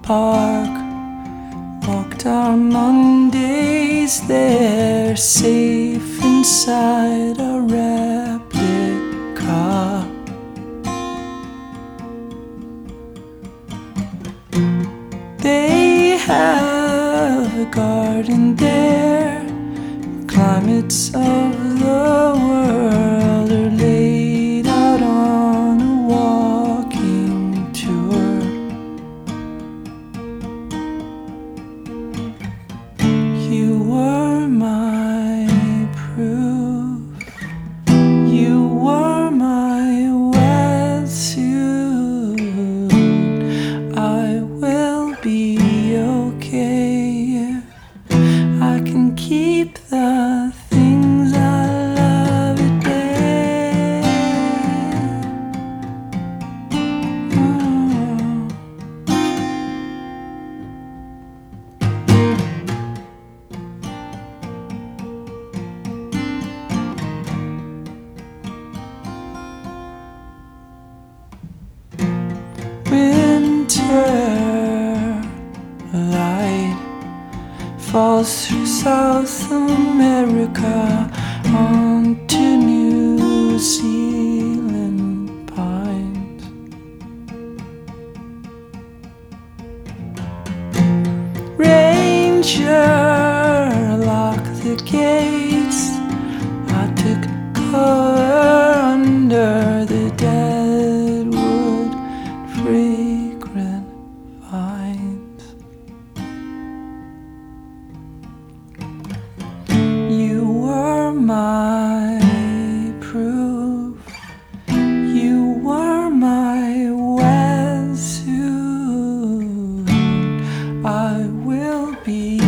park, walk down Mondays. They're safe inside a replica. They have a garden there. Climates of the world are laid out on a walking tour. You were my proof. You were my wetsuit. I will be okay. I can keep the things I love at bay. Winter light falls through South America onto New Zealand pines. Ranger, lock the gates. I took cover under the deadwood fragrant vines. You were my proof. You were my wetsuit. I will be